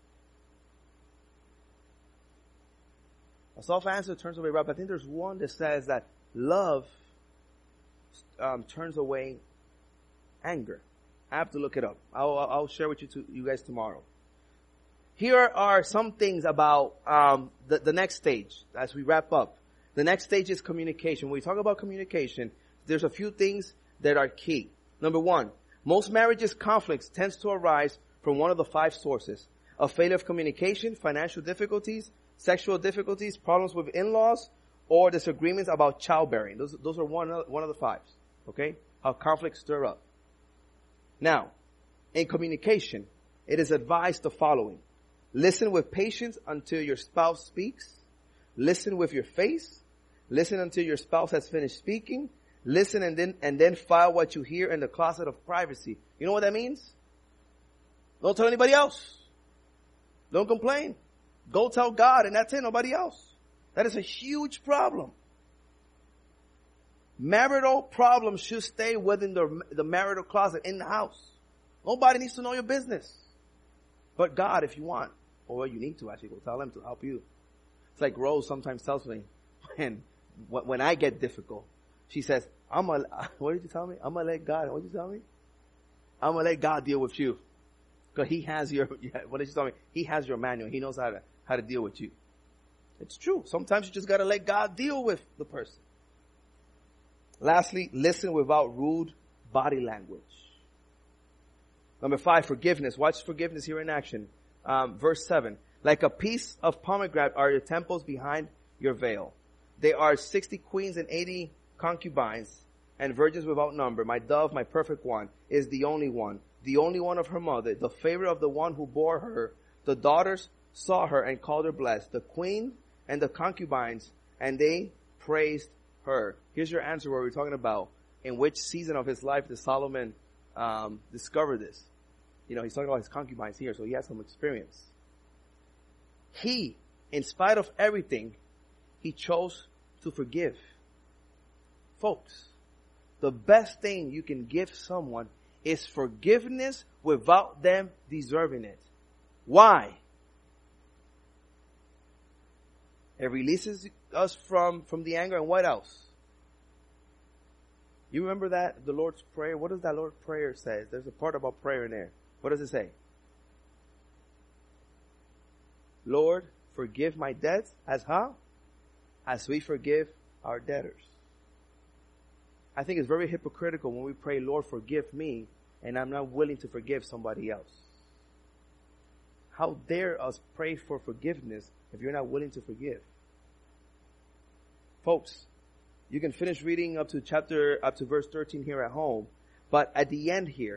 A soft answer turns away wrath. I think there's one that says that love turns away anger. I have to look it up. I'll share with you guys tomorrow. Here are some things about the next stage as we wrap up. The next stage is communication. When we talk about communication, there's a few things that are key. Number one, most marriages conflicts tends to arise from one of the 5 sources: a failure of communication, financial difficulties, sexual difficulties, problems with in-laws, or disagreements about childbearing. Those are one of the 5. Okay? How conflicts stir up. Now, in communication, it is advised the following: listen with patience until your spouse speaks. Listen with your face. Listen until your spouse has finished speaking. Listen and then file what you hear in the closet of privacy. You know what that means? Don't tell anybody else. Don't complain. Go tell God, and that's it, nobody else. That is a huge problem. Marital problems should stay within the marital closet in the house. Nobody needs to know your business. But God, if you want, or you need to actually go tell him to help you. It's like Rose sometimes tells me, when I get difficult, she says, what did you tell me? I'm going to let God, what did you tell me? I'm going to let God deal with you. Because he has what did you tell me? He has your manual. He knows how to deal with you. It's true. Sometimes you just got to let God deal with the person. Lastly, listen without rude body language. Number 5, forgiveness. Watch forgiveness here in action. Verse 7. Like a piece of pomegranate are your temples behind your veil. There are 60 queens and 80 concubines and virgins without number. My dove, my perfect one, is the only one of her mother, the favorite of the one who bore her. The daughters saw her and called her blessed. The queen and the concubines, and they praised her. Here's your answer where we're talking about in which season of his life did Solomon discover this. You know, he's talking about his concubines here, so he has some experience. He, in spite of everything, he chose to forgive. Folks, the best thing you can give someone is forgiveness without them deserving it. Why? It releases us from the anger, and what else? You remember that? The Lord's Prayer? What does that Lord's Prayer say? There's a part about prayer in there. What does it say? Lord, forgive my debts as how? As we forgive our debtors. I think it's very hypocritical when we pray, Lord, forgive me, and I'm not willing to forgive somebody else. How dare us pray for forgiveness if you're not willing to forgive? Folks, you can finish reading up to verse 13 here at home, but at the end here,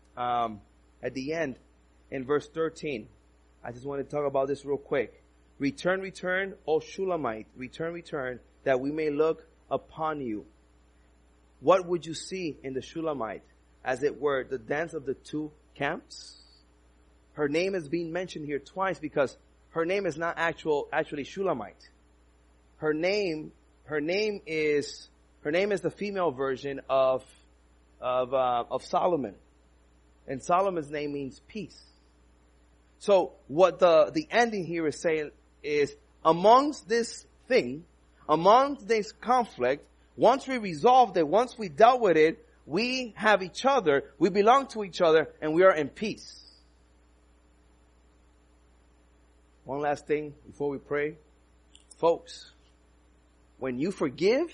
in verse 13, I just want to talk about this real quick. Return, return, O Shulamite, return, return, that we may look upon you. What would you see in the Shulamite? As it were, the dance of the 2 camps? Her name is being mentioned here twice because her name is not actually Shulamite. Her name is the female version of Solomon. And Solomon's name means peace. So what the ending here is saying is, amongst this conflict, once we resolved it, once we dealt with it, we have each other, we belong to each other, and we are in peace. One last thing before we pray. Folks, when you forgive,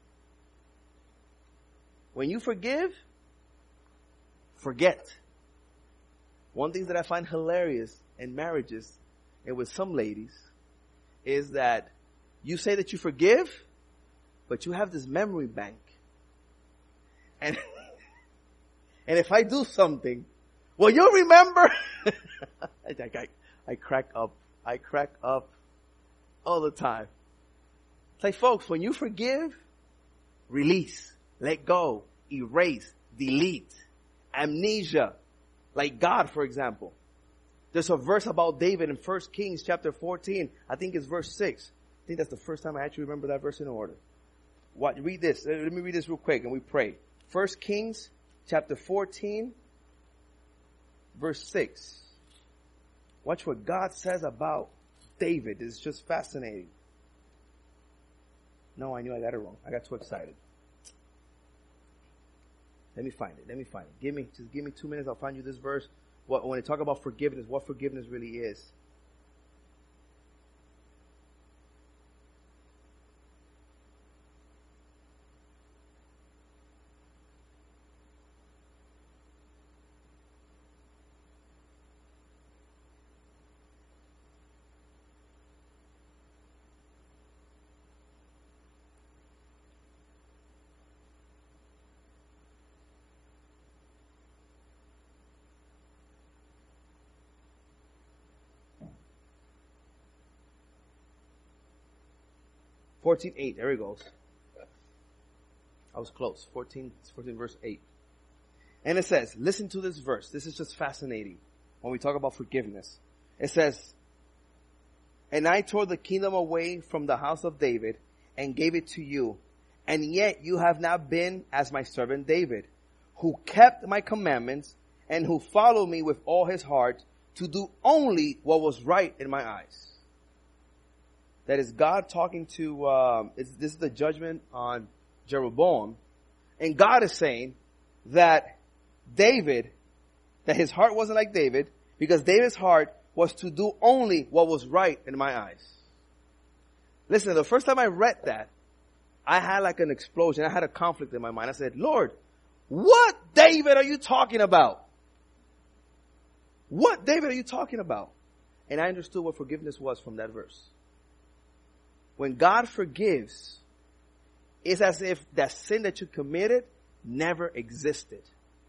forget. One thing that I find hilarious in marriages and with some ladies is that you say that you forgive, but you have this memory bank. And if I do something, well, you'll remember. I crack up all the time. It's like, folks, when you forgive, release, let go, erase, delete, amnesia. Like God, for example. There's a verse about David in 1 Kings chapter 14. I think it's verse 6. I think that's the first time I actually remember that verse in order. Read this. Let me read this real quick and we pray. 1 Kings chapter 14, verse 6. Watch what God says about David. It's just fascinating. No, I knew I got it wrong. I got too excited. Let me find it. Give me 2 minutes. I'll find you this verse. When I talk about forgiveness, what forgiveness really is. 14:8. There it goes. I was close. 14 verse 8. And it says, listen to this verse. This is just fascinating when we talk about forgiveness. It says, and I tore the kingdom away from the house of David and gave it to you. And yet you have not been as my servant David, who kept my commandments and who followed me with all his heart to do only what was right in my eyes. That is God talking to, this is the judgment on Jeroboam. And God is saying that David, that his heart wasn't like David, because David's heart was to do only what was right in my eyes. Listen, the first time I read that, I had like an explosion. I had a conflict in my mind. I said, Lord, what David are you talking about? What David are you talking about? And I understood what forgiveness was from that verse. When God forgives, it's as if that sin that you committed never existed.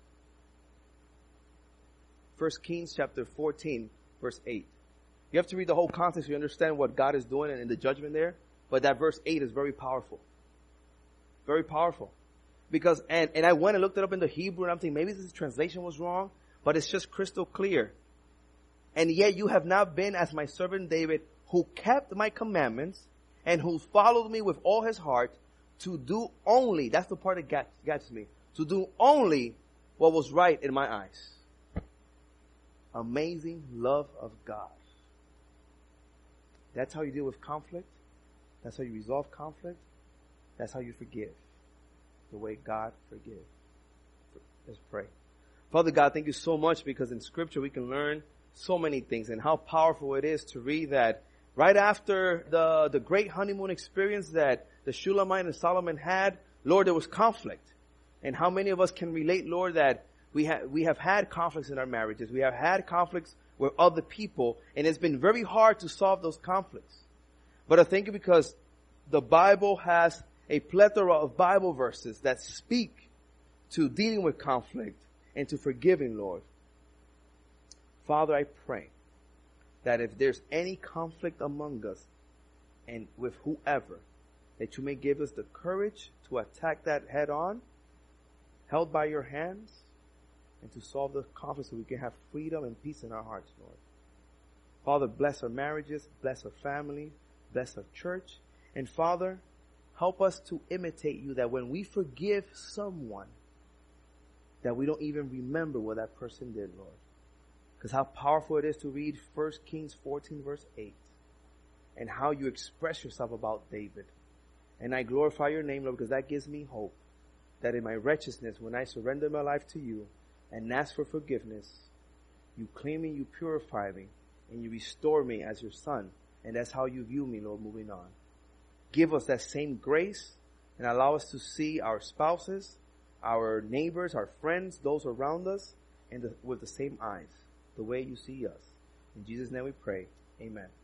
1 Kings chapter 14, verse 8. You have to read the whole context so you understand what God is doing and the judgment there. But that verse 8 is very powerful. Very powerful. Because, and I went and looked it up in the Hebrew and I'm thinking maybe this translation was wrong, but it's just crystal clear. And yet you have not been as my servant David, who kept my commandments and who followed me with all his heart to do only, that's the part that gets me, to do only what was right in my eyes. Amazing love of God. That's how you deal with conflict. That's how you resolve conflict. That's how you forgive. The way God forgives. Let's pray. Father God, thank you so much because in Scripture we can learn so many things and how powerful it is to read that right after the great honeymoon experience that the Shulamite and Solomon had, Lord, there was conflict. And how many of us can relate, Lord, that we have had conflicts in our marriages. We have had conflicts with other people, and it's been very hard to solve those conflicts. But I thank you because the Bible has a plethora of Bible verses that speak to dealing with conflict and to forgiving, Lord. Father, I pray that if there's any conflict among us and with whoever, that you may give us the courage to attack that head on, held by your hands, and to solve the conflict so we can have freedom and peace in our hearts, Lord. Father, bless our marriages, bless our family, bless our church. And Father, help us to imitate you, that when we forgive someone, that we don't even remember what that person did, Lord. Because how powerful it is to read 1 Kings 14 verse 8. And how you express yourself about David. And I glorify your name, Lord, because that gives me hope. That in my wretchedness, when I surrender my life to you and ask for forgiveness, you clean me, you purify me, and you restore me as your son. And that's how you view me, Lord, moving on. Give us that same grace and allow us to see our spouses, our neighbors, our friends, those around us, with the same eyes, the way you see us. In Jesus' name we pray. Amen.